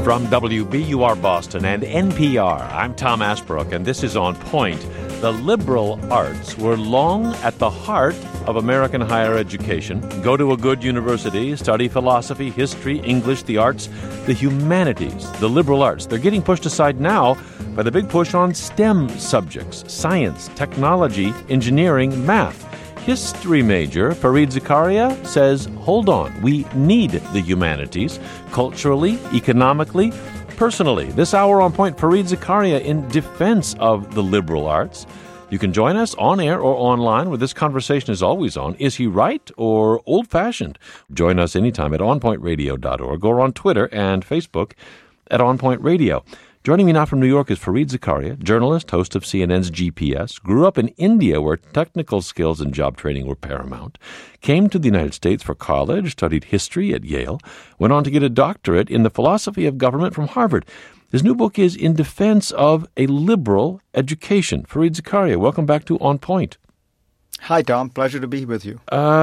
From WBUR Boston and NPR, I'm Tom Asbrook, and this is On Point. The liberal arts were long at the heart of American higher education. Go to a good university, study philosophy, history, English, the arts, the humanities, the liberal arts. They're getting pushed aside now by the big push on STEM subjects, science, technology, engineering, math. History major Fareed Zakaria says, hold on, we need the humanities, culturally, economically, personally. This hour on Point, Fareed Zakaria in defense of the liberal arts. You can join us on air or online, where this conversation is always on. Is he right or old-fashioned? Join us anytime at onpointradio.org or on Twitter and Facebook at On Point Radio. Joining me now from New York is Fareed Zakaria, journalist, host of CNN's GPS, grew up in India where technical skills and job training were paramount, came to the United States for college, studied history at Yale, went on to get a doctorate in the philosophy of government from Harvard. His new book is In Defense of a Liberal Education. Fareed Zakaria, welcome back to On Point. Hi, Tom. Pleasure to be with you.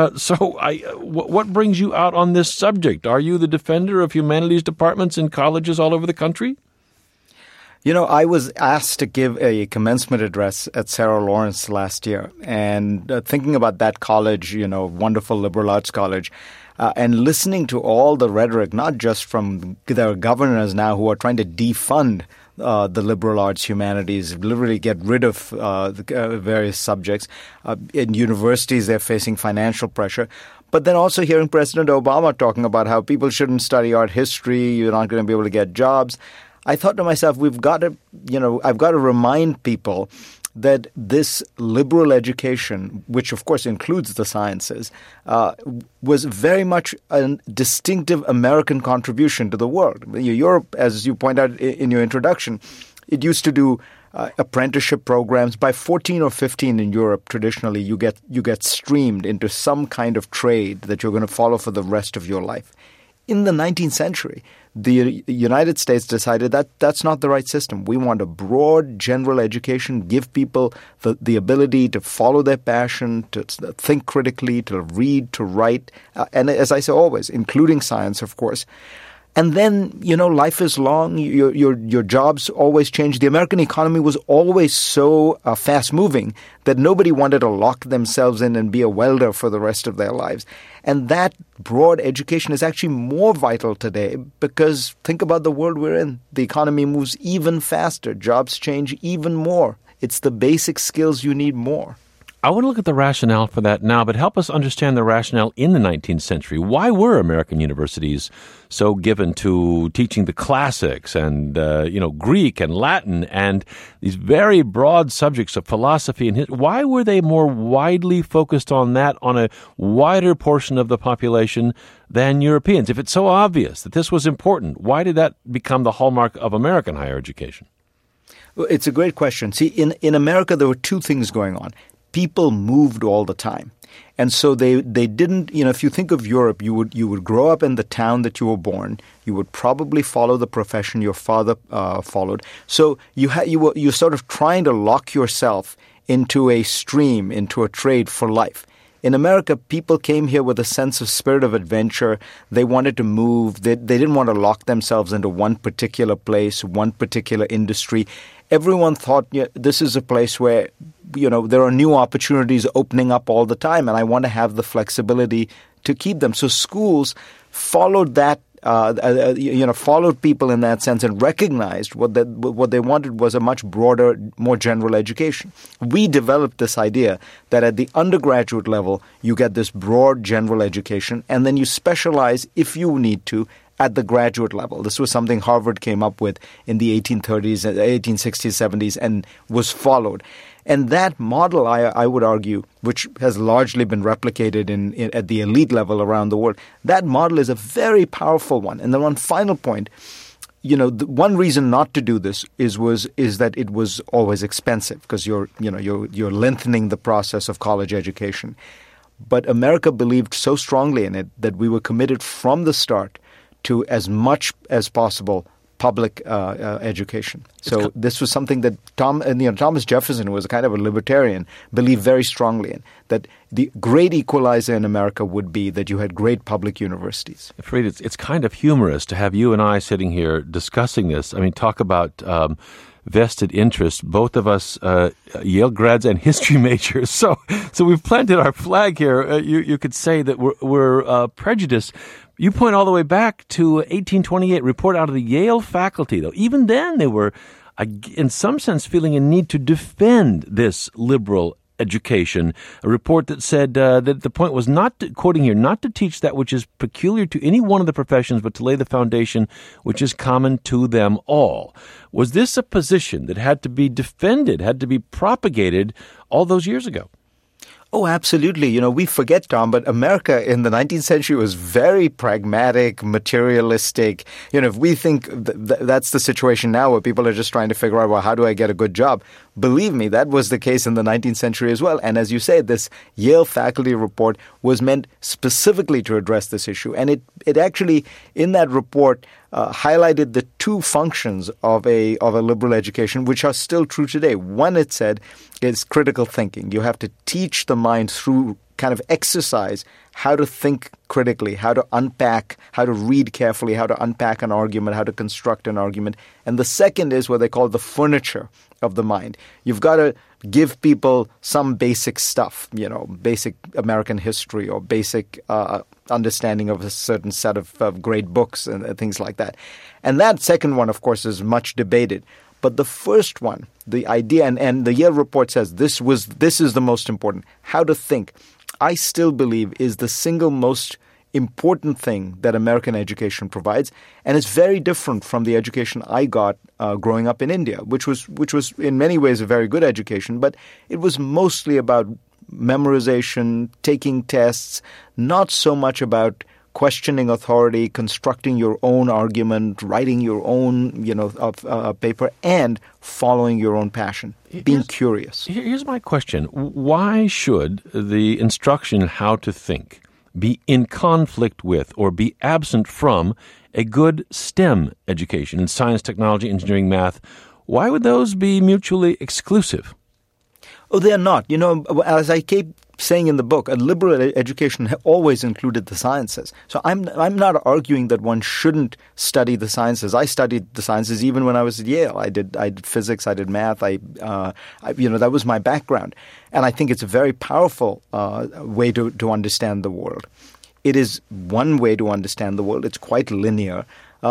What brings you out on this subject? Are you the defender of humanities departments in colleges all over the country? You know, I was asked to give a commencement address at Sarah Lawrence last year, and thinking about that college, wonderful liberal arts college, and listening to all the rhetoric, not just from their governors now who are trying to defund the liberal arts humanities, literally get rid of the various subjects. In universities, they're facing financial pressure. But then also hearing President Obama talking about how people shouldn't study art history, you're not going to be able to get jobs. I thought to myself, I've got to remind people that this liberal education, which of course includes the sciences, was very much a distinctive American contribution to the world. Europe, as you point out in your introduction, it used to do apprenticeship programs. By 14 or 15 in Europe, traditionally, you get streamed into some kind of trade that you're going to follow for the rest of your life. In the 19th century, the United States decided that that's not the right system. We want a broad general education, give people the ability to follow their passion, to think critically, to read, to write, and as I say always, including science, of course. And then, life is long. Your jobs always change. The American economy was always so fast-moving that nobody wanted to lock themselves in and be a welder for the rest of their lives. And that broad education is actually more vital today because think about the world we're in. The economy moves even faster. Jobs change even more. It's the basic skills you need more. I want to look at the rationale for that now, but help us understand the rationale in the 19th century. Why were American universities so given to teaching the classics and, Greek and Latin and these very broad subjects of philosophy and history? Why were they more widely focused on that on a wider portion of the population than Europeans? If it's so obvious that this was important, why did that become the hallmark of American higher education? Well, it's a great question. See, in America, there were two things going on. People moved all the time. And so they didn't, if you think of Europe, you would grow up in the town that you were born. You would probably follow the profession your father followed. So you're sort of trying to lock yourself into a stream, into a trade for life. In America, people came here with a sense of spirit of adventure. They wanted to move. They didn't want to lock themselves into one particular place, one particular industry. Everyone thought, this is a place where, there are new opportunities opening up all the time, and I want to have the flexibility to keep them. So schools followed that, followed people in that sense and recognized what they wanted was a much broader, more general education. We developed this idea that at the undergraduate level, you get this broad general education, and then you specialize if you need to at the graduate level. This was something Harvard came up with in the 1830s, 1860s, 70s, and was followed. And that model, I would argue, which has largely been replicated at the elite level around the world, that model is a very powerful one. And then one final point, the one reason not to do this is that it was always expensive because you're lengthening the process of college education. But America believed so strongly in it that we were committed from the start to as much as possible public education. So this was something that Thomas Jefferson, who was a kind of a libertarian, believed very strongly in, that the great equalizer in America would be that you had great public universities. Fareed, it's kind of humorous to have you and I sitting here discussing this. I mean, talk about vested interest, both of us Yale grads and history majors. So we've planted our flag here. You could say that we're prejudiced. You point all the way back to 1828, report out of the Yale faculty, though. Even then, they were, in some sense, feeling a need to defend this liberal education. A report that said that the point was not to teach that which is peculiar to any one of the professions, but to lay the foundation which is common to them all. Was this a position that had to be defended, had to be propagated all those years ago? Oh, absolutely. We forget, Tom, but America in the 19th century was very pragmatic, materialistic. If we think that's the situation now where people are just trying to figure out, well, how do I get a good job? Believe me, that was the case in the 19th century as well. And as you say, this Yale faculty report was meant specifically to address this issue. And it actually, in that report, highlighted the two functions of a liberal education, which are still true today. One, it said, is critical thinking. You have to teach the mind through kind of exercise how to think critically, how to unpack, how to read carefully, how to unpack an argument, how to construct an argument. And the second is what they call the furniture of the mind. You've got to give people some basic stuff, basic American history or basic understanding of a certain set of great books and things like that. And that second one, of course, is much debated. But the first one, the idea, and the Yale report says this is the most important, how to think, I still believe is the single most important thing that American education provides. And it's very different from the education I got growing up in India, which was in many ways a very good education, but it was mostly about memorization, taking tests, not so much about questioning authority, constructing your own argument, writing your own, paper, and following your own passion, being curious. Here's my question. Why should the instruction in how to think be in conflict with or be absent from a good STEM education in science, technology, engineering, math? Why would those be mutually exclusive? Oh, they're not. As I keep saying in the book, a liberal education always included the sciences. So I'm not arguing that one shouldn't study the sciences. I studied the sciences even when I was at Yale. I did physics, I did math. That was my background, and I think it's a very powerful way to understand the world. It is one way to understand the world. It's quite linear.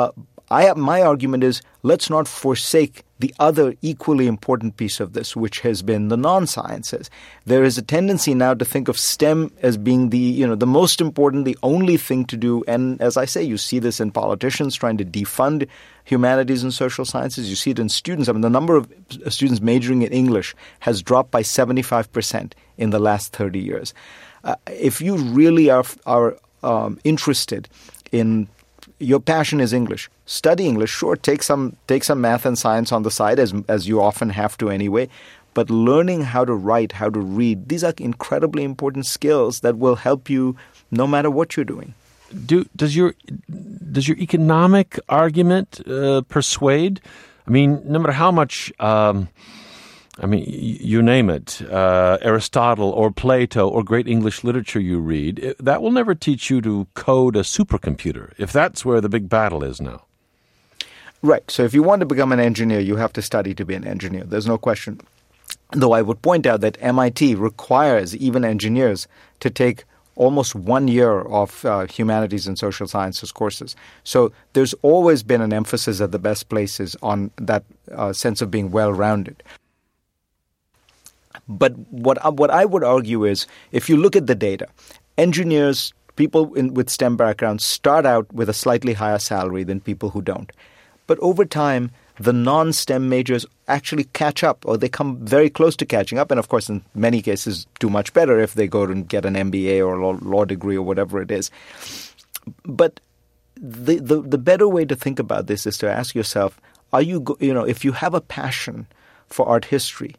My argument is let's not forsake the other equally important piece of this, which has been the non-sciences. There is a tendency now to think of STEM as being the most important, the only thing to do. And as I say, you see this in politicians trying to defund humanities and social sciences. You see it in students. I mean, the number of students majoring in English has dropped by 75% in the last 30 years. If you really are interested in your passion is English, study English. Sure, take some math and science on the side, as you often have to anyway. But learning how to write, how to read, these are incredibly important skills that will help you no matter what you're doing. Does your economic argument persuade? I mean, no matter how much, you name it, Aristotle or Plato or great English literature you read, that will never teach you to code a supercomputer, if that's where the big battle is now. Right. So if you want to become an engineer, you have to study to be an engineer. There's no question. Though I would point out that MIT requires even engineers to take almost 1 year of humanities and social sciences courses. So there's always been an emphasis at the best places on that sense of being well-rounded. But what I would argue is, if you look at the data, engineers, people with STEM backgrounds start out with a slightly higher salary than people who don't. But over time, the non-STEM majors actually catch up, or they come very close to catching up. And of course, in many cases, do much better if they go and get an MBA or a law degree or whatever it is. But the better way to think about this is to ask yourself, if you have a passion for art history,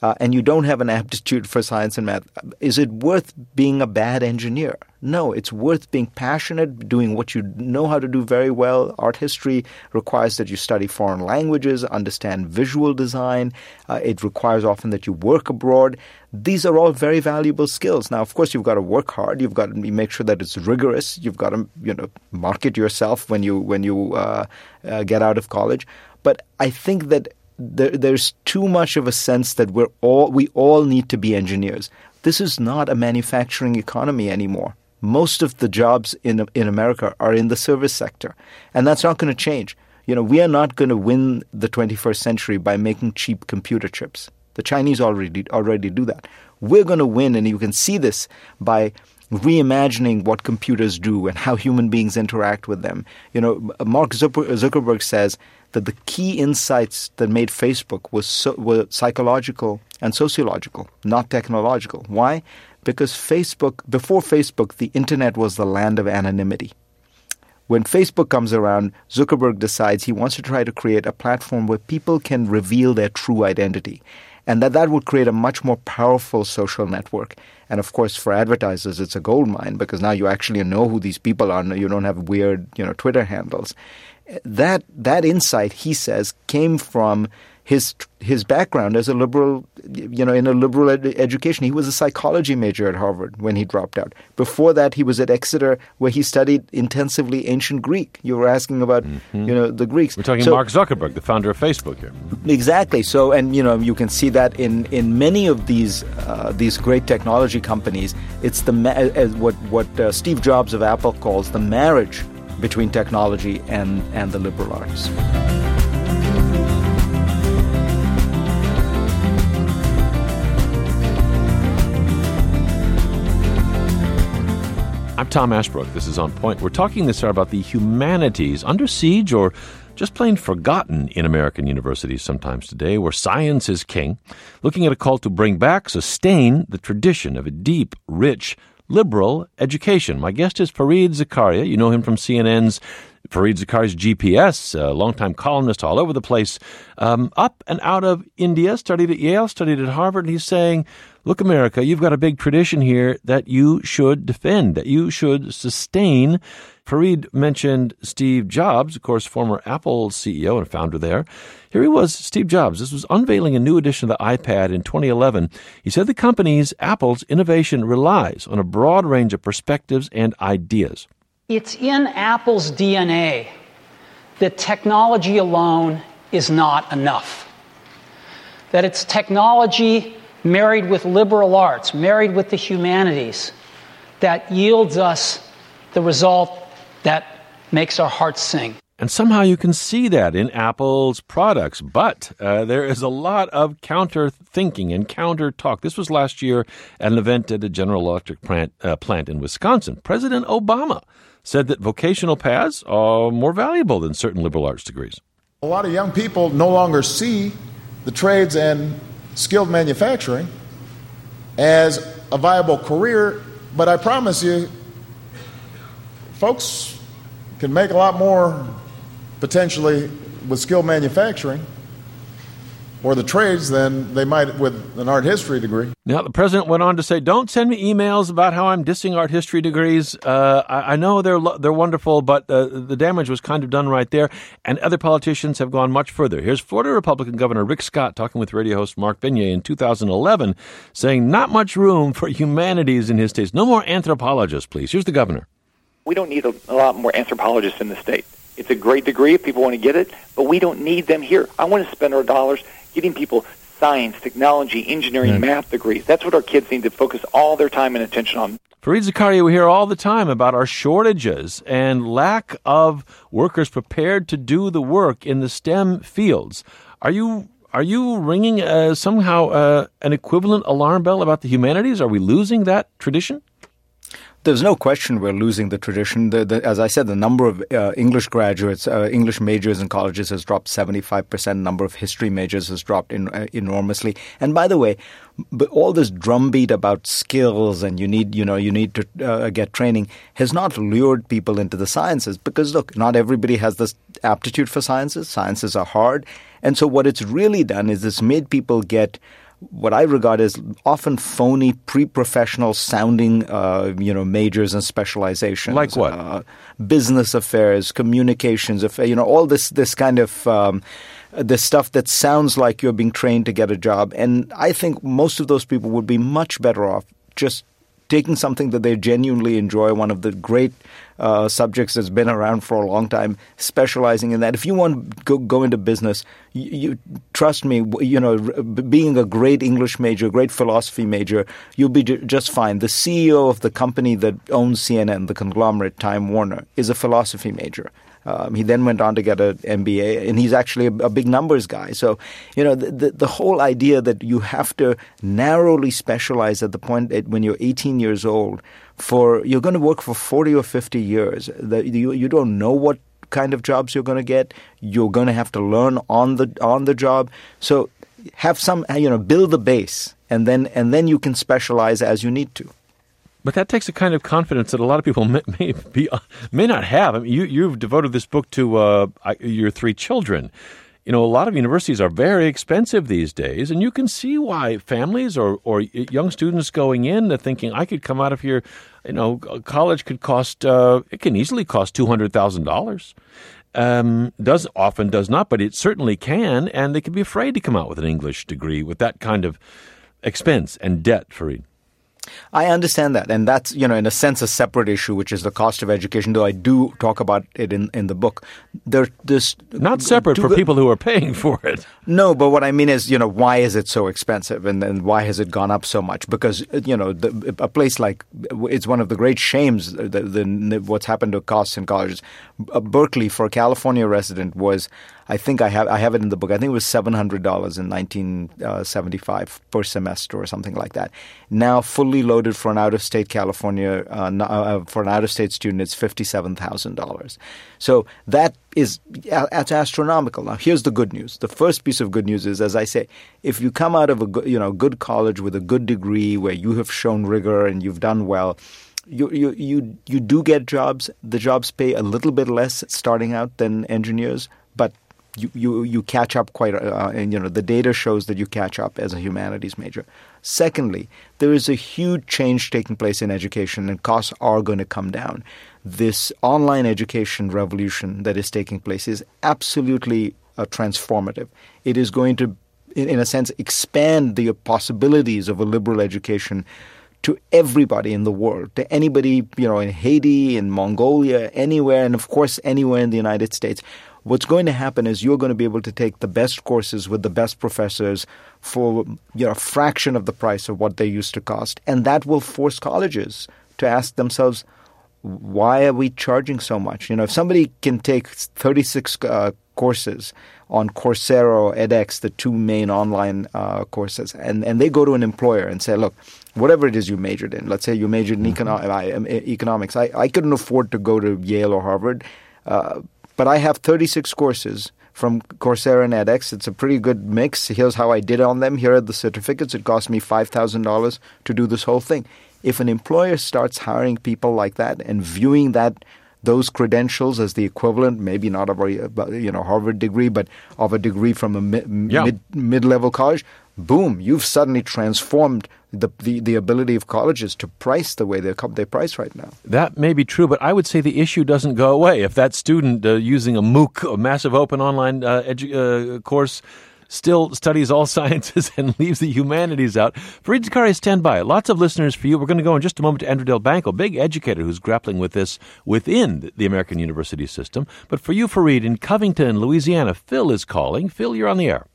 and you don't have an aptitude for science and math, is it worth being a bad engineer? No, it's worth being passionate, doing what you know how to do very well. Art history requires that you study foreign languages, understand visual design. It requires often that you work abroad. These are all very valuable skills. Now, of course, you've got to work hard. You've got to make sure that it's rigorous. You've got to, market yourself when you get out of college. But I think that there's too much of a sense that we all need to be engineers. This is not a manufacturing economy anymore. Most of the jobs in America are in the service sector, and that's not going to change. We are not going to win the 21st century by making cheap computer chips. The Chinese already do that. We're going to win, and you can see this by reimagining what computers do and how human beings interact with them. Mark Zuckerberg says that the key insights that made Facebook were psychological and sociological, not technological. Why? Because before Facebook, the internet was the land of anonymity. When Facebook comes around, Zuckerberg decides he wants to try to create a platform where people can reveal their true identity, and that would create a much more powerful social network. And of course, for advertisers, it's a goldmine because now you actually know who these people are. You don't have weird, Twitter handles. That insight, he says, came from his background as a liberal, in a liberal education. He was a psychology major at Harvard when he dropped out. Before that, he was at Exeter, where he studied intensively ancient Greek. You were asking about, the Greeks. We're talking Mark Zuckerberg, the founder of Facebook here. Exactly. So, and you can see that in many of these great technology companies. It's what Steve Jobs of Apple calls the marriage between technology and the liberal arts. I'm Tom Ashbrook. This is On Point. We're talking this hour about the humanities under siege or just plain forgotten in American universities sometimes today, where science is king, looking at a call to bring back, sustain the tradition of a deep, rich, liberal education. My guest is Fareed Zakaria. You know him from CNN's Fareed Zakaria's GPS, a longtime columnist all over the place, up and out of India, studied at Yale, studied at Harvard, and he's saying, look, America, you've got a big tradition here that you should defend, that you should sustain. Fareed mentioned Steve Jobs, of course, former Apple CEO and founder there. Here he was, Steve Jobs. This was unveiling a new edition of the iPad in 2011. He said the company's, Apple's, innovation relies on a broad range of perspectives and ideas. It's in Apple's DNA that technology alone is not enough. That it's technology married with liberal arts, married with the humanities, that yields us the result that makes our hearts sing. And somehow you can see that in Apple's products. But there is a lot of counter-thinking and counter-talk. This was last year at an event at a General Electric plant in Wisconsin. President Obama said that vocational paths are more valuable than certain liberal arts degrees. A lot of young people no longer see the trades and skilled manufacturing as a viable career, but I promise you, folks can make a lot more potentially with skilled manufacturing or the trades than they might with an art history degree. Now, the president went on to say, don't send me emails about how I'm dissing art history degrees. I know they're wonderful, but the damage was kind of done right there. And other politicians have gone much further. Here's Florida Republican Governor Rick Scott talking with radio host Mark Beignet in 2011, saying not much room for humanities in his states. No more anthropologists, please. Here's the governor. We don't need a lot more anthropologists in the state. It's a great degree if people want to get it, but we don't need them here. I want to spend our dollars getting people science, technology, engineering, math degrees. That's what our kids need to focus all their time and attention on. Fareed Zakaria, we hear all the time about our shortages and lack of workers prepared to do the work in the STEM fields. Are you ringing somehow an equivalent alarm bell about the humanities? Are we losing that tradition? There's no question we're losing the tradition. As I said, the number of English graduates, English majors in colleges has dropped 75%. Number of history majors has dropped enormously. And by the way, but all this drumbeat about skills and you need to get training has not lured people into the sciences because, look, not everybody has this aptitude for sciences. Sciences are hard. And so what it's really done is it's made people get what I regard as often phony, pre-professional sounding, majors and specializations. Like what? Business affairs, communications, all this kind of this stuff that sounds like you're being trained to get a job. And I think most of those people would be much better off just taking something that they genuinely enjoy, one of the great subjects that's been around for a long time, specializing in that. If you want to go into business, you trust me, being a great English major, great philosophy major, you'll be just fine. The CEO of the company that owns CNN, the conglomerate Time Warner, is a philosophy major. He then went on to get an MBA, and he's actually a big numbers guy. So, the whole idea that you have to narrowly specialize at the point when you're 18 years old, you're going to work for 40 or 50 years. You don't know what kind of jobs you're going to get. You're going to have to learn on the job. So, have some, build the base, and then you can specialize as you need to. But that takes a kind of confidence that a lot of people may not have. I mean, you've devoted this book to your 3 children. A lot of universities are very expensive these days, and you can see why families or young students going in are thinking, I could come out of here, college could cost, it can easily cost $200,000. Does not, but it certainly can, and they can be afraid to come out with an English degree with that kind of expense and debt, Fareed. I understand that, and that's, in a sense, a separate issue, which is the cost of education, though I do talk about it in the book. There's not separate for people who are paying for it. No, but what I mean is, why is it so expensive, and why has it gone up so much? Because, a place like, it's one of the great shames, what's happened to costs in colleges. Berkeley, for a California resident, was, I think I have it in the book, I think it was $700 in 1975 per semester or something like that. Now, fully loaded for an out-of-state California, for an out-of-state student, it's $57,000. So that's astronomical. Now, here's the good news. The first piece of good news is, as I say, if you come out of a good college with a good degree where you have shown rigor and you've done well, you do get jobs. The jobs pay a little bit less starting out than engineers, but you catch up quite, and the data shows that you catch up as a humanities major. Secondly, there is a huge change taking place in education, and costs are going to come down. This online education revolution that is taking place is absolutely transformative. It is going to, in a sense, expand the possibilities of a liberal education to everybody in the world, to anybody, in Haiti, in Mongolia, anywhere, and of course anywhere in the United States. What's going to happen is you're going to be able to take the best courses with the best professors for a fraction of the price of what they used to cost. And that will force colleges to ask themselves, why are we charging so much? If somebody can take 36 courses on Coursera or edX, the 2 main online courses, and they go to an employer and say, look, whatever it is you majored in, let's say you majored in economics. I couldn't afford to go to Yale or Harvard, but I have 36 courses from Coursera and edX. It's a pretty good mix. Here's how I did on them. Here are the certificates. It cost me $5,000 to do this whole thing. If an employer starts hiring people like that and viewing those credentials as the equivalent, maybe not of a Harvard degree, but of a degree from a mid-level college, boom, you've suddenly transformed the ability of colleges to price the way they price right now. That may be true, but I would say the issue doesn't go away. If that student using a MOOC, a massive open online course, still studies all sciences and leaves the humanities out. Fareed Zakaria, stand by. Lots of listeners for you. We're going to go in just a moment to Andrew Delbanco, big educator who's grappling with this within the American university system. But for you, Fareed, in Covington, Louisiana, Phil is calling. Phil, you're on the air.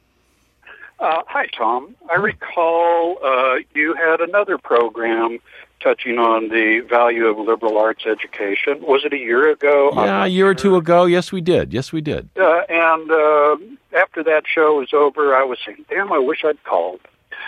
Hi, Tom. I recall you had another program touching on the value of liberal arts education. Was it a year ago? Yeah, a year or two ago. Yes, we did. And after that show was over, I was saying, damn, I wish I'd called.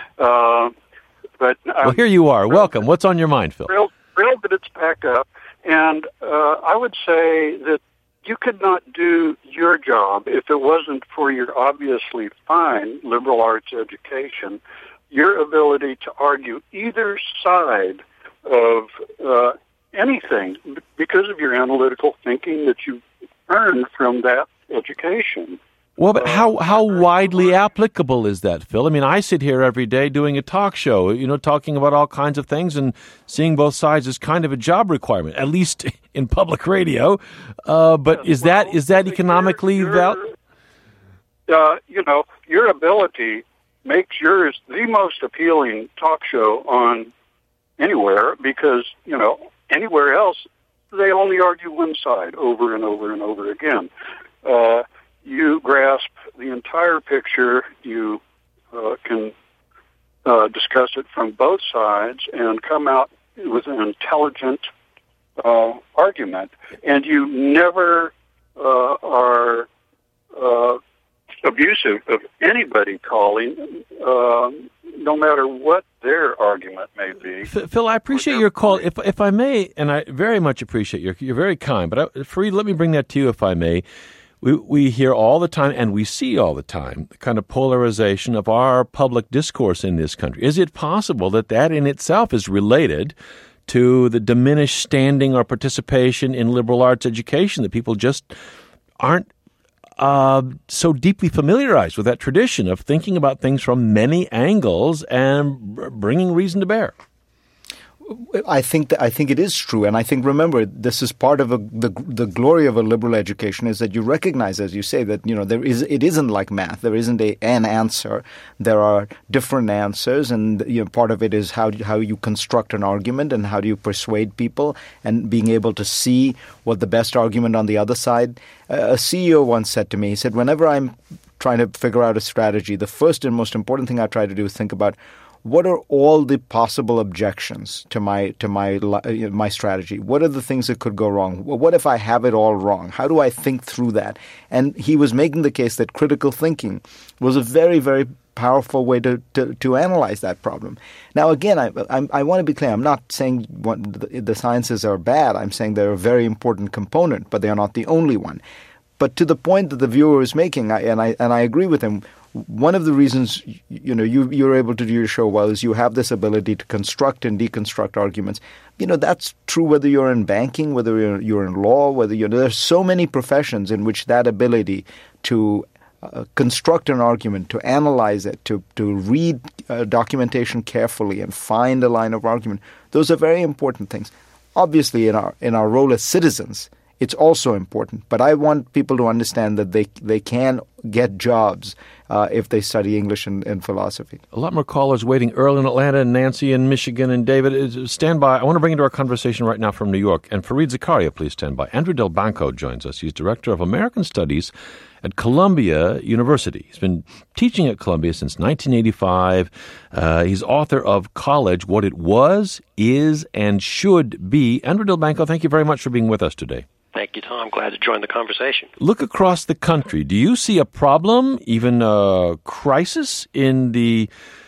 But well, here you are. Welcome. What's on your mind, Phil? Thrilled that it's back up. And I would say that you could not do your job if it wasn't for your obviously fine liberal arts education, your ability to argue either side of anything because of your analytical thinking that you earned from that education. Well, but how widely applicable is that, Phil? I mean, I sit here every day doing a talk show, talking about all kinds of things, and seeing both sides is kind of a job requirement, at least in public radio. But is that economically valid? Your ability makes yours the most appealing talk show on anywhere, because, anywhere else, they only argue one side over and over and over again. You grasp the entire picture. You can discuss it from both sides and come out with an intelligent argument. And you never are abusive of anybody calling, no matter what their argument may be. Phil, I appreciate your call. If I may, and I very much appreciate you're very kind, but Fareed, let me bring that to you if I may. We hear all the time, and we see all the time, the kind of polarization of our public discourse in this country. Is it possible that in itself is related to the diminished standing or participation in liberal arts education, that people just aren't so deeply familiarized with that tradition of thinking about things from many angles and bringing reason to bear? I think it is true, and I think, remember, this is part of the glory of a liberal education, is that you recognize, as you say, that it isn't like math. There isn't an answer. There are different answers, and part of it is how you construct an argument and how do you persuade people, and being able to see what the best argument on the other side. A CEO once said to me, he said, whenever I'm trying to figure out a strategy, the first and most important thing I try to do is think about, what are all the possible objections to my strategy? What are the things that could go wrong? What if I have it all wrong? How do I think through that? And he was making the case that critical thinking was a very, very powerful way to analyze that problem. Now, again, I want to be clear. I'm not saying the sciences are bad. I'm saying they're a very important component, but they are not the only one. But to the point that the viewer is making, and I agree with him, one of the reasons you're able to do your show well is you have this ability to construct and deconstruct arguments. That's true whether you're in banking, whether you're in law, there's so many professions in which that ability to construct an argument, to analyze it, to read documentation carefully and find a line of argument. Those are very important things. Obviously, in our role as citizens, it's also important. But I want people to understand that they can get jobs if they study English and philosophy. A lot more callers waiting. Earl in Atlanta, and Nancy in Michigan, and David. Stand by. I want to bring into our conversation right now from New York. And Fareed Zakaria, please stand by. Andrew Delbanco joins us. He's Director of American Studies at Columbia University. He's been teaching at Columbia since 1985. He's author of College, What It Was, Is, and Should Be. Andrew Delbanco, thank you very much for being with us today. Thank you, Tom. Glad to join the conversation. Look across the country. Do you see a problem, even a crisis, in the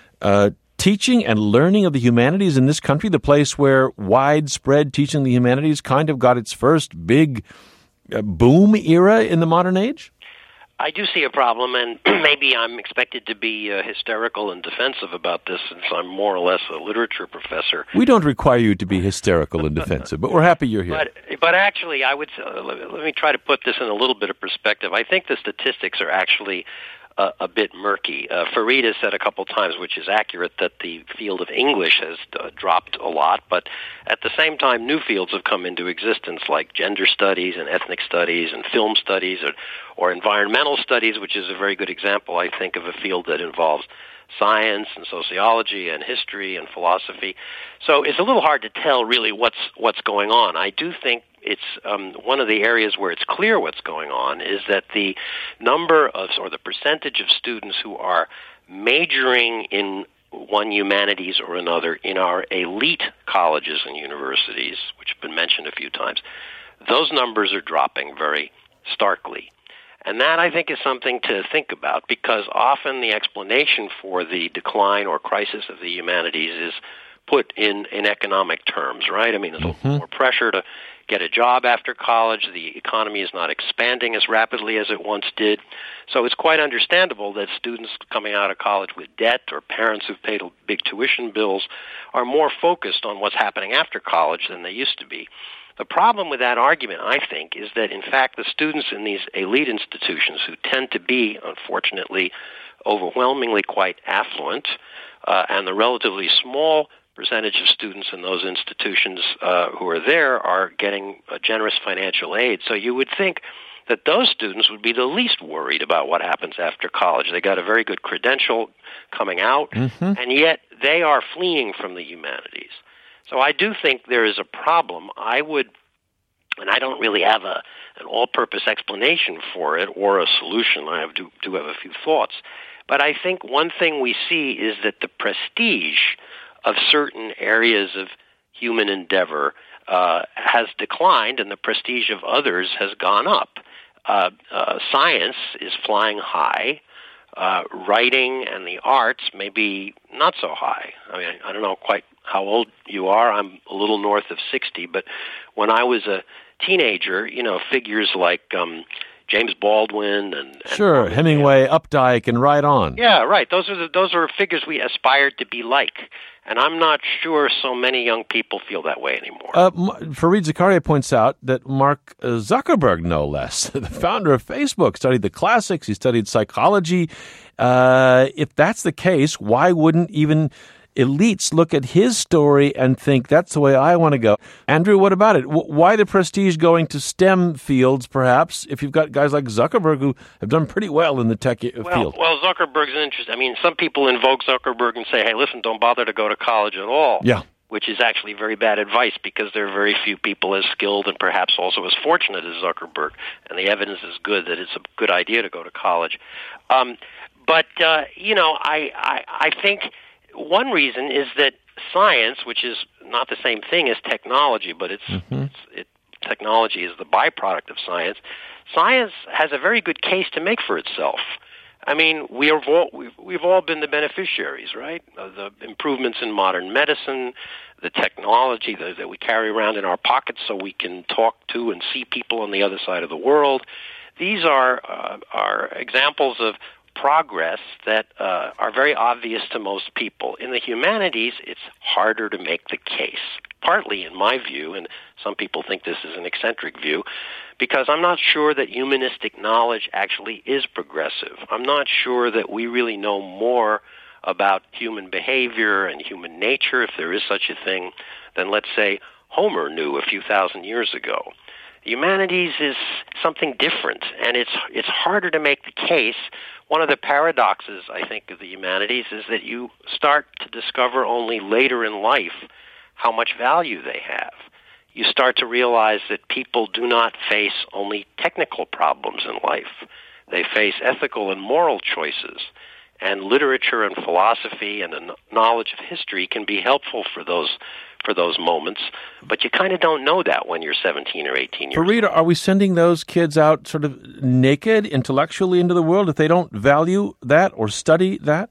teaching and learning of the humanities in this country, the place where widespread teaching of the humanities kind of got its first big boom era in the modern age? I do see a problem, and maybe I'm expected to be hysterical and defensive about this since I'm more or less a literature professor. We don't require you to be hysterical and defensive, but we're happy you're here. But actually, I would let me try to put this in a little bit of perspective. I think the statistics are actually a bit murky. Fareed has said a couple times, which is accurate, that the field of English has dropped a lot, but at the same time, new fields have come into existence, like gender studies and ethnic studies and film studies, or environmental studies, which is a very good example, I think, of a field that involves science and sociology and history and philosophy. So it's a little hard to tell really what's going on. I do think it's one of the areas where it's clear what's going on is that the number of, or the percentage of students who are majoring in one humanities or another in our elite colleges and universities, which have been mentioned a few times, those numbers are dropping very starkly. And that, I think, is something to think about, because often the explanation for the decline or crisis of the humanities is put in economic terms, right? I mean, there's a little more pressure to get a job after college. The economy is not expanding as rapidly as it once did. So it's quite understandable that students coming out of college with debt or parents who've paid big tuition bills are more focused on what's happening after college than they used to be. The problem with that argument, I think, is that, in fact, the students in these elite institutions, who tend to be, unfortunately, overwhelmingly quite affluent, and the relatively small percentage of students in those institutions who are there are getting generous financial aid. So you would think that those students would be the least worried about what happens after college. They got a very good credential coming out, and yet they are fleeing from the humanities. So I do think there is a problem. And I don't really have an all-purpose explanation for it or a solution. I do have a few thoughts. But I think one thing we see is that the prestige of certain areas of human endeavor has declined, and the prestige of others has gone up. Science is flying high. Writing and the arts may be not so high. I mean, I don't know quite how old you are. I'm a little north of 60, but when I was a teenager, figures like James Baldwin and sure, Hemingway, Updike, and right on. Yeah, right. Those are figures we aspired to be like, and I'm not sure so many young people feel that way anymore. Fareed Zakaria points out that Mark Zuckerberg, no less, the founder of Facebook, studied the classics. He studied psychology. If that's the case, why wouldn't even elites look at his story and think, that's the way I want to go? Andrew, what about it? Why the prestige going to STEM fields, perhaps, if you've got guys like Zuckerberg who have done pretty well in the tech field? Well, Zuckerberg's interesting. I mean, some people invoke Zuckerberg and say, hey, listen, don't bother to go to college at all. Yeah. Which is actually very bad advice, because there are very few people as skilled and perhaps also as fortunate as Zuckerberg, and the evidence is good that it's a good idea to go to college. I think one reason is that science, which is not the same thing as technology, but technology is the byproduct of science. Science has a very good case to make for itself. I mean, we've all been the beneficiaries, right? The improvements in modern medicine, the technology that we carry around in our pockets so we can talk to and see people on the other side of the world. These are examples of progress that are very obvious to most people. In the humanities, it's harder to make the case, partly in my view, and some people think this is an eccentric view, because I'm not sure that humanistic knowledge actually is progressive. I'm not sure that we really know more about human behavior and human nature, if there is such a thing, than, let's say, Homer knew a few thousand years ago. The humanities is something different, and it's harder to make the case. One of the paradoxes, I think, of the humanities is that you start to discover only later in life how much value they have. You start to realize that people do not face only technical problems in life. They face ethical and moral choices, and literature and philosophy and the knowledge of history can be helpful for those moments, but you kind of don't know that when you're 17 or 18 years old. Fareed, are we sending those kids out sort of naked intellectually into the world if they don't value that or study that?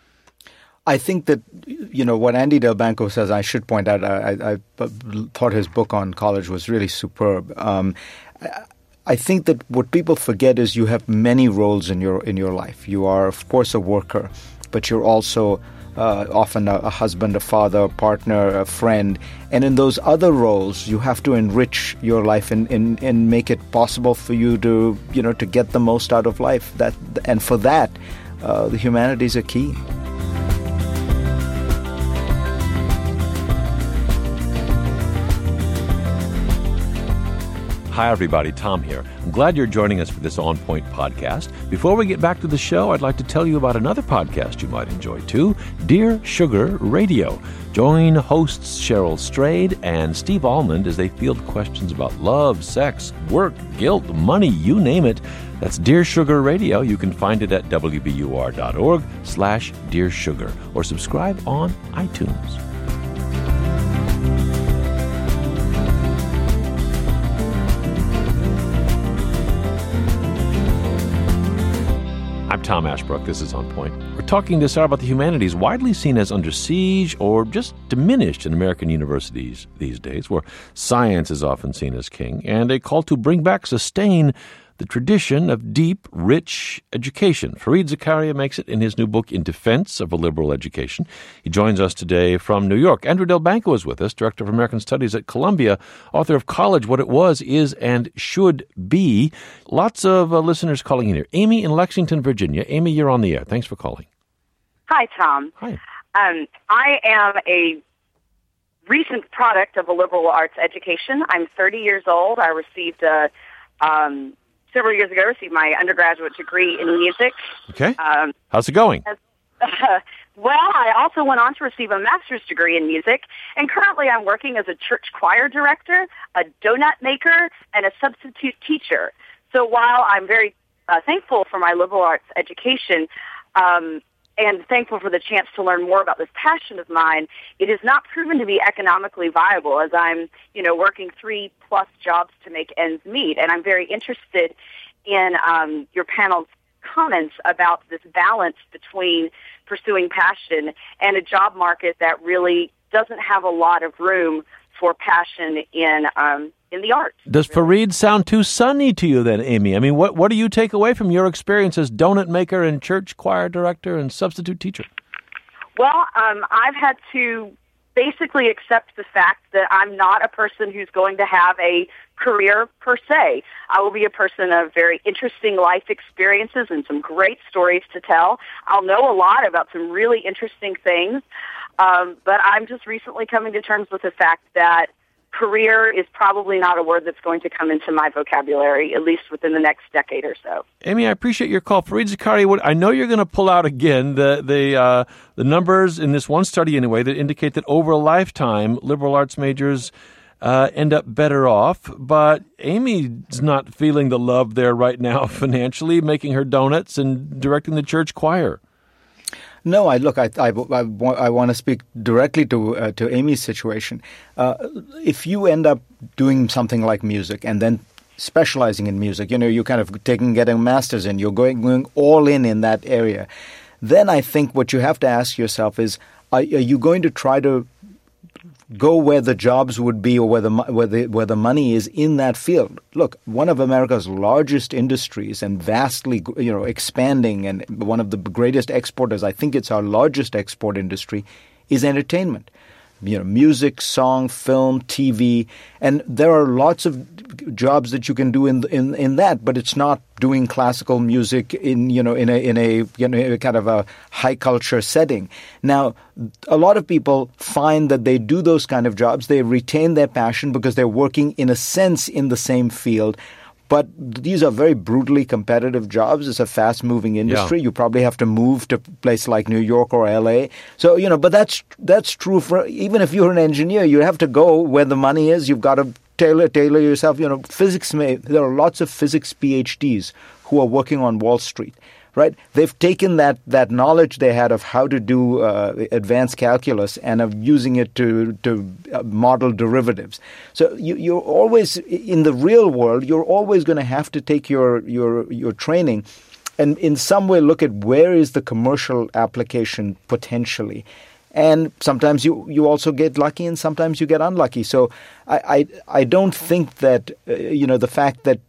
I think that, what Andy Delbanco says, I should point out, I thought his book on college was really superb. I think that what people forget is you have many roles in your life. You are, of course, a worker, but you're also often a husband, a father, a partner, a friend. And in those other roles, you have to enrich your life and make it possible for you to, to get the most out of life. And for that, the humanities are key. Hi, everybody. Tom here. I'm glad you're joining us for this On Point podcast. Before we get back to the show, I'd like to tell you about another podcast you might enjoy, too, Dear Sugar Radio. Join hosts Cheryl Strayed and Steve Almond as they field questions about love, sex, work, guilt, money, you name it. That's Dear Sugar Radio. You can find it at wbur.org/Dear Sugar or subscribe on iTunes. I'm Tom Ashbrook. This is On Point. We're talking this hour about the humanities, widely seen as under siege or just diminished in American universities these days, where science is often seen as king, and a call to bring back, sustain the the tradition of deep, rich education. Fareed Zakaria makes it in his new book, In Defense of a Liberal Education. He joins us today from New York. Andrew Del Banco is with us, Director of American Studies at Columbia, author of College, What It Was, Is, and Should Be. Lots of listeners calling in here. Amy in Lexington, Virginia. Amy, you're on the air. Thanks for calling. Hi, Tom. Hi. I am a recent product of a liberal arts education. I'm 30 years old. I received several years ago, received my undergraduate degree in music. Okay. How's it going? Well, I also went on to receive a master's degree in music, and currently I'm working as a church choir director, a donut maker, and a substitute teacher. So while I'm very thankful for my liberal arts education, and thankful for the chance to learn more about this passion of mine, it has not proven to be economically viable as I'm, working 3+ jobs to make ends meet. And I'm very interested in your panel's comments about this balance between pursuing passion and a job market that really doesn't have a lot of room for passion in the arts. Does Fareed sound too sunny to you then, Amy? I mean, what do you take away from your experience as donut maker and church choir director and substitute teacher? Well, I've had to basically accept the fact that I'm not a person who's going to have a career per se. I will be a person of very interesting life experiences and some great stories to tell. I'll know a lot about some really interesting things, but I'm just recently coming to terms with the fact that career is probably not a word that's going to come into my vocabulary, at least within the next decade or so. Amy, I appreciate your call. Fareed Zakaria, I know you're going to pull out again the numbers in this one study anyway that indicate that over a lifetime, liberal arts majors end up better off. But Amy's not feeling the love there right now financially, making her donuts and directing the church choir. No, I want to speak directly to Amy's situation. If you end up doing something like music and then specializing in music, you're kind of getting a master's in, you're going all in that area, then I think what you have to ask yourself is, are you going to try to go where the jobs would be or where the money is in that field? Look, one of America's largest industries and vastly expanding, and one of the greatest exporters, I think it's our largest export industry, is entertainment. Music, song, film, TV, and there are lots of jobs that you can do in that, but it's not doing classical music in a kind of a high culture setting. Now, a lot of people find that they do those kind of jobs, they retain their passion because they're working in a sense in the same field. But these are very brutally competitive jobs. It's a fast-moving industry. Yeah. You probably have to move to a place like New York or L.A. So, but that's true for even if you're an engineer. You have to go where the money is. You've got to tailor yourself. Physics. There are lots of physics PhDs who are working on Wall Street. Right? They've taken that knowledge they had of how to do advanced calculus and of using it to model derivatives. So you're always, in the real world, you're always going to have to take your training and in some way look at where is the commercial application potentially. And sometimes you also get lucky and sometimes you get unlucky. So I don't think that, the fact that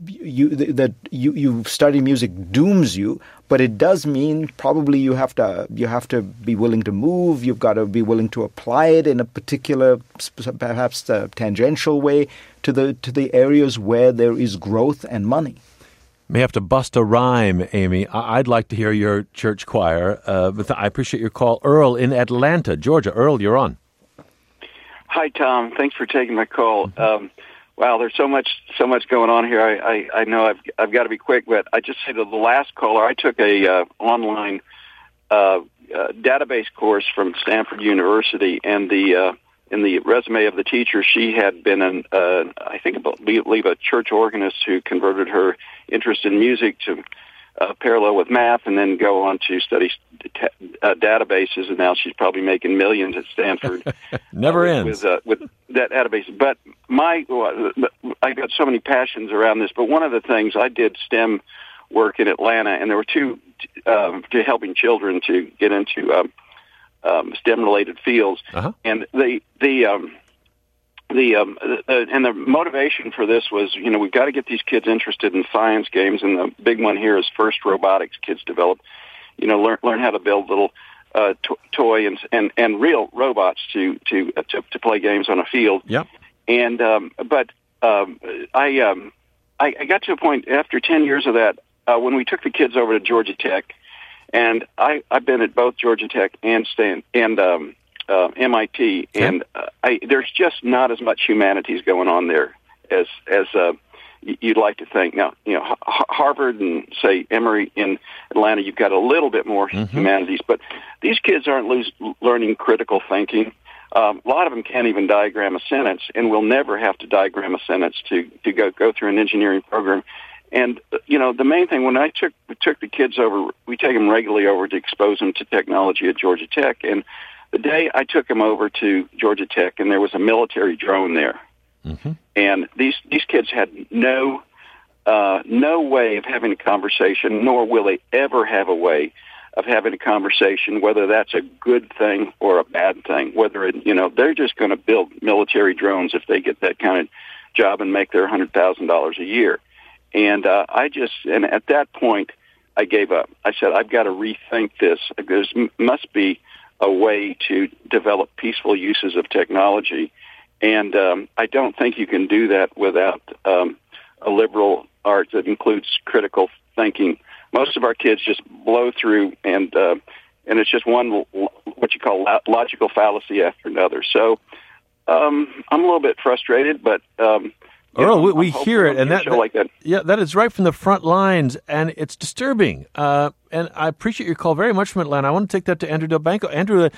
you study music dooms you, but it does mean probably you have to be willing to move. You've got to be willing to apply it in a particular, perhaps tangential way to the areas where there is growth and money. May have to bust a rhyme, Amy. I'd like to hear your church choir. But I appreciate your call. Earl in Atlanta, Georgia. Earl, you're on. Hi, Tom. Thanks for taking my call. Wow, there's so much going on here. I know I've got to be quick, but I just say to the last caller, I took a online database course from Stanford University, and in the resume of the teacher, she had been I believe a church organist who converted her interest in music to parallel with math, and then go on to study databases, and now she's probably making millions at Stanford. Never ends with that database. But I got so many passions around this. But one of the things, I did STEM work in Atlanta, and there were two to helping children to get into STEM related fields, and the motivation for this was, we've got to get these kids interested in science games, and the big one here is FIRST Robotics. Kids develop, learn how to build little toy and real robots to play games on a field. Yep. And I got to a point after 10 years of that when we took the kids over to Georgia Tech, and I've been at both Georgia Tech and MIT, and there's just not as much humanities going on there as you'd like to think. Now, Harvard and, say, Emory in Atlanta, you've got a little bit more humanities, but these kids aren't learning critical thinking. A lot of them can't even diagram a sentence, and will never have to diagram a sentence to go through an engineering program. And, the main thing, when we took the kids over, we take them regularly over to expose them to technology at Georgia Tech, and the day I took them over to Georgia Tech, and there was a military drone there, and these kids had no way of having a conversation, nor will they ever have a way of having a conversation, whether that's a good thing or a bad thing. Whether they're just going to build military drones if they get that kind of job and make their $100,000 a year. And and at that point, I gave up. I said, I've got to rethink this. There must be a way to develop peaceful uses of technology. And I don't think you can do that without a liberal art that includes critical thinking. Most of our kids just blow through, and it's just one, what you call logical fallacy after another. So I'm a little bit frustrated, but... Earl, we hear it, and that is right from the front lines, and it's disturbing. And I appreciate your call very much from Atlanta. I want to take that to Andrew Del Banco. Andrew,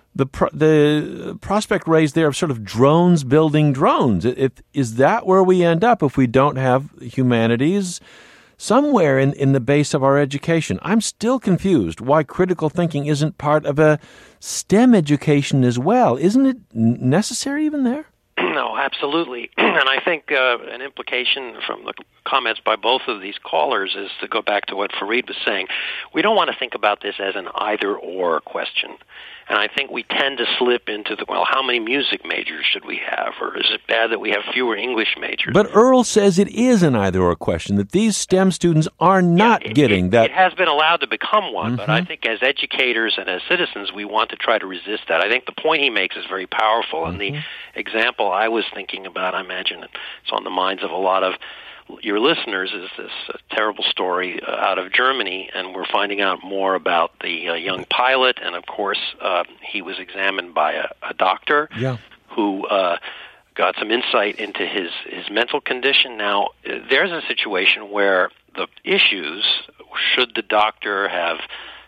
the prospect raised there of sort of drones building drones. Is that where we end up if we don't have humanities somewhere in the base of our education? I'm still confused why critical thinking isn't part of a STEM education as well. Isn't it necessary even there? No, absolutely. And I think an implication from the comments by both of these callers is to go back to what Fareed was saying. We don't want to think about this as an either-or question. And I think we tend to slip into how many music majors should we have? Or is it bad that we have fewer English majors? But Earl says it is an either-or question, that these STEM students are not getting that. It has been allowed to become one, but I think as educators and as citizens, we want to try to resist that. I think the point he makes is very powerful, and the example I was thinking about, I imagine it's on the minds of a lot of your listeners, is this terrible story out of Germany, and we're finding out more about the young pilot, and of course he was examined by a doctor who got some insight into his mental condition. Now, there's a situation where the issues, should the doctor have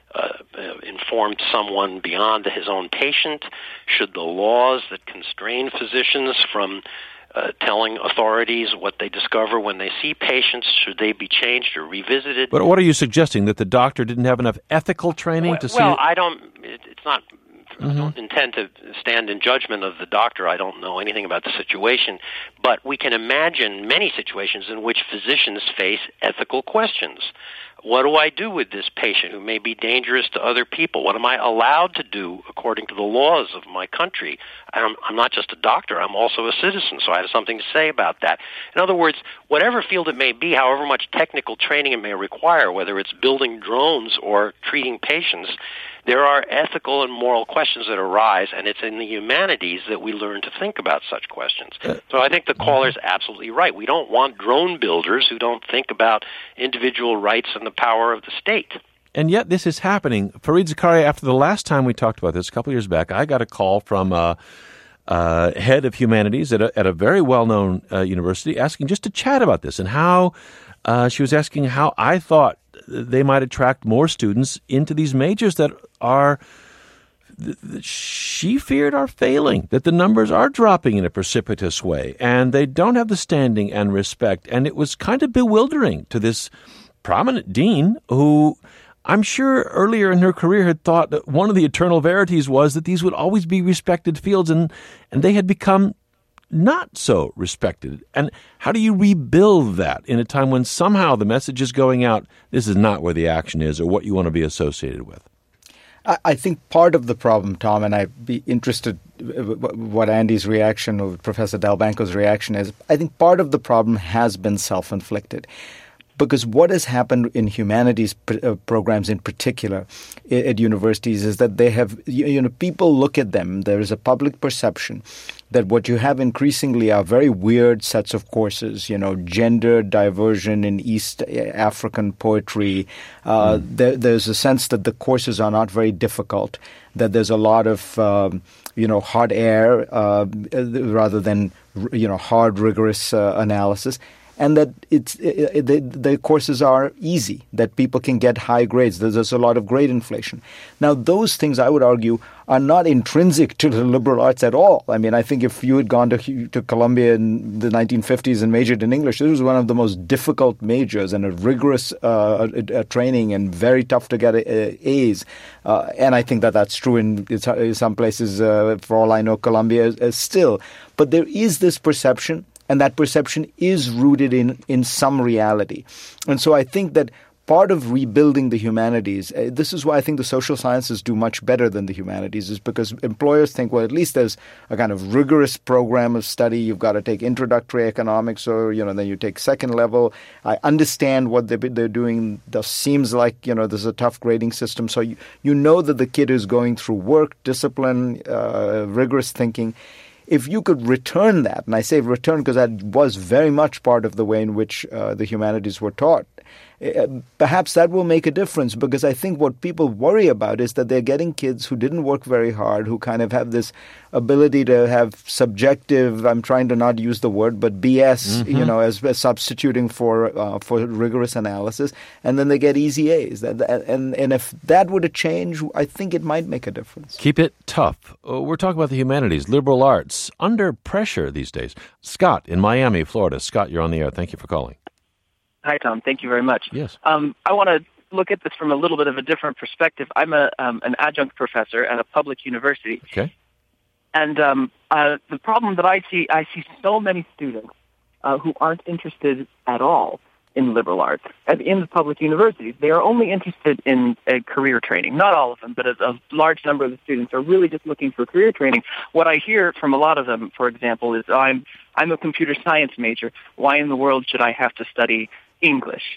informed someone beyond his own patient? Should the laws that constrain physicians from telling authorities what they discover when they see patients, should they be changed or revisited? But what are you suggesting, that the doctor didn't have enough ethical training to see? Well, I don't intend to stand in judgment of the doctor. I don't know anything about the situation. But we can imagine many situations in which physicians face ethical questions. What do I do with this patient who may be dangerous to other people? What am I allowed to do according to the laws of my country? I'm not just a doctor. I'm also a citizen, so I have something to say about that. In other words, whatever field it may be, however much technical training it may require, whether it's building drones or treating patients, there are ethical and moral questions that arise, and it's in the humanities that we learn to think about such questions. So I think the caller's absolutely right. We don't want drone builders who don't think about individual rights and the power of the state. And yet this is happening. Fareed Zakaria, after the last time we talked about this a couple of years back, I got a call from a head of humanities at a very well-known university asking just to chat about this, and how she was asking how I thought they might attract more students into these majors that she feared are failing, that the numbers are dropping in a precipitous way, and they don't have the standing and respect. And it was kind of bewildering to this prominent dean who, I'm sure earlier in her career, had thought that one of the eternal verities was that these would always be respected fields, and they had become not so respected. And how do you rebuild that in a time when somehow the message is going out, this is not where the action is or what you want to be associated with? I think part of the problem, Tom, and I'd be interested what Andy's reaction or Professor Delbanco's reaction is, I think part of the problem has been self-inflicted. Because what has happened in humanities programs in particular at universities is that they have, people look at them. There is a public perception that what you have increasingly are very weird sets of courses, gender diversion in East African poetry. There's a sense that the courses are not very difficult, that there's a lot of, hard air rather than, hard, rigorous analysis. And that the courses are easy, that people can get high grades. There's a lot of grade inflation. Now, those things, I would argue, are not intrinsic to the liberal arts at all. I mean, I think if you had gone to Columbia in the 1950s and majored in English, this was one of the most difficult majors and a rigorous training and very tough to get A's. And I think that that's true in some places, for all I know, Columbia still. But there is this perception. And that perception is rooted in some reality. And so I think that part of rebuilding the humanities, this is why I think the social sciences do much better than the humanities, is because employers think, well, at least there's a kind of rigorous program of study. You've got to take introductory economics or, then you take second level. I understand what they're doing. It seems like, there's a tough grading system. So you know that the kid is going through work, discipline, rigorous thinking. If you could return that, and I say return because that was very much part of the way in which the humanities were taught, perhaps that will make a difference, because I think what people worry about is that they're getting kids who didn't work very hard, who kind of have this ability to have subjective, I'm trying to not use the word, but BS, as substituting for rigorous analysis, and then they get easy A's. And if that were to change, I think it might make a difference. Keep it tough. We're talking about the humanities, liberal arts, under pressure these days. Scott in Miami, Florida. Scott, you're on the air. Thank you for calling. Hi, Tom. Thank you very much. Yes. I want to look at this from a little bit of a different perspective. I'm an adjunct professor at a public university. Okay. And the problem that I see so many students who aren't interested at all in liberal arts in the public universities. They are only interested in career training. Not all of them, but a large number of the students are really just looking for career training. What I hear from a lot of them, for example, is I'm a computer science major. Why in the world should I have to study English?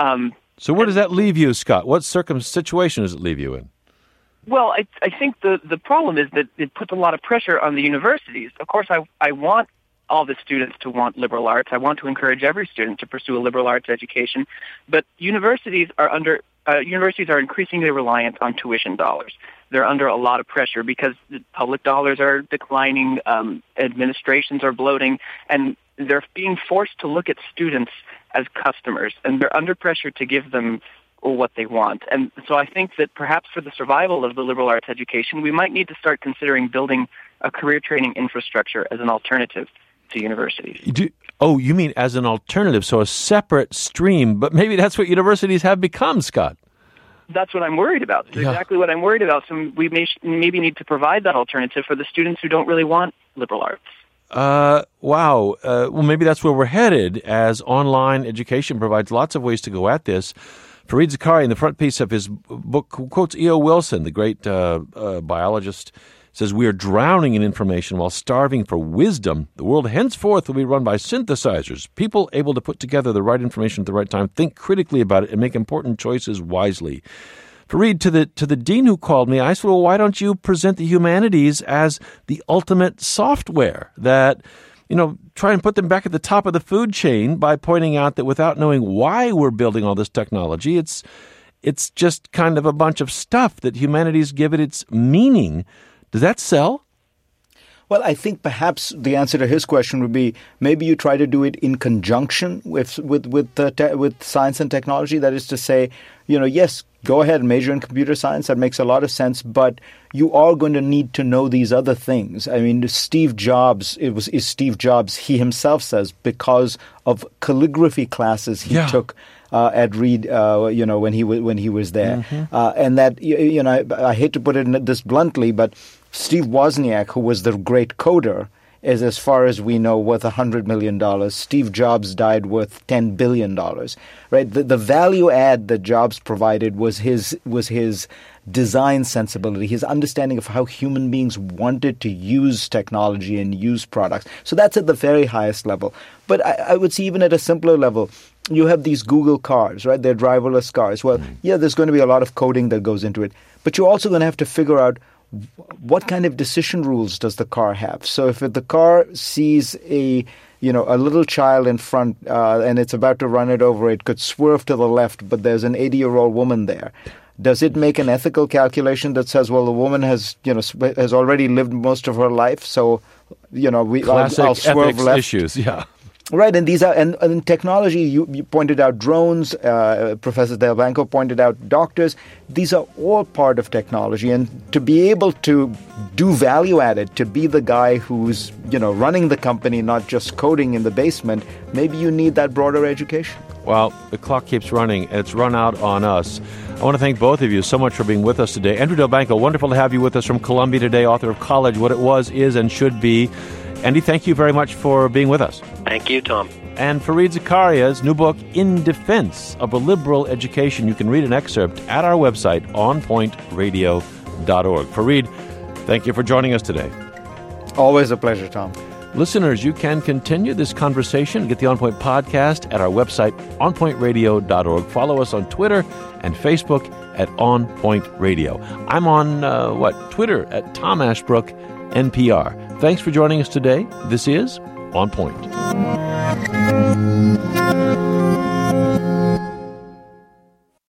So where does that leave you, Scott? What situation does it leave you in? Well, I think the problem is that it puts a lot of pressure on the universities. Of course, I want all the students to want liberal arts. I want to encourage every student to pursue a liberal arts education. But universities are increasingly reliant on tuition dollars. They're under a lot of pressure because the public dollars are declining, administrations are bloating, and they're being forced to look at students as customers, and they're under pressure to give them what they want. And so I think that perhaps for the survival of the liberal arts education, we might need to start considering building a career training infrastructure as an alternative to universities. You mean as an alternative, so a separate stream, but maybe that's what universities have become, Scott. That's what I'm worried about. That's exactly what I'm worried about. So we maybe need to provide that alternative for the students who don't really want liberal arts. Wow. Well, maybe that's where we're headed, as online education provides lots of ways to go at this. Fareed Zakaria, in the front piece of his book, quotes E.O. Wilson, the great biologist, says, "We are drowning in information while starving for wisdom. The world henceforth will be run by synthesizers, people able to put together the right information at the right time, think critically about it, and make important choices wisely." Fareed, to the dean who called me, I said, well, why don't you present the humanities as the ultimate software that, try and put them back at the top of the food chain by pointing out that without knowing why we're building all this technology, it's just kind of a bunch of stuff that humanities give it its meaning. Does that sell? Well, I think perhaps the answer to his question would be maybe you try to do it in conjunction with science and technology. That is to say, yes, go ahead and major in computer science. That makes a lot of sense. But you are going to need to know these other things. I mean, Steve Jobs, Steve Jobs, he himself says, because of calligraphy classes he took at Reed, when he was there. Mm-hmm. And that, I hate to put it this bluntly, but Steve Wozniak, who was the great coder, is, as far as we know, worth $100 million. Steve Jobs died worth $10 billion. Right? The value add that Jobs provided was his design sensibility, his understanding of how human beings wanted to use technology and use products. So that's at the very highest level. But I would see even at a simpler level, you have these Google cars, right? They're driverless cars. Well, yeah, there's going to be a lot of coding that goes into it. But you're also going to have to figure out what kind of decision rules does the car have. So if the car sees a little child in front and it's about to run it over, it could swerve to the left, but there's an 80-year-old woman there. Does it make an ethical calculation that says, well, the woman has already lived most of her life, so I'll swerve left? Issues, yeah. Right, and these are and technology. You pointed out drones. Professor Delbanco pointed out doctors. These are all part of technology, and to be able to do value added, to be the guy who's running the company, not just coding in the basement, maybe you need that broader education. Well, the clock keeps running, and it's run out on us. I want to thank both of you so much for being with us today. Andrew Delbanco, wonderful to have you with us from Columbia today, author of College, What It Was, Is, and Should Be. Andy, thank you very much for being with us. Thank you, Tom. And Fareed Zakaria's new book, In Defense of a Liberal Education. You can read an excerpt at our website, onpointradio.org. Fareed, thank you for joining us today. Always a pleasure, Tom. Listeners, you can continue this conversation, get the On Point podcast at our website, onpointradio.org. Follow us on Twitter and Facebook at On Point Radio. I'm on, Twitter at Tom Ashbrook, NPR. Thanks for joining us today. This is On Point.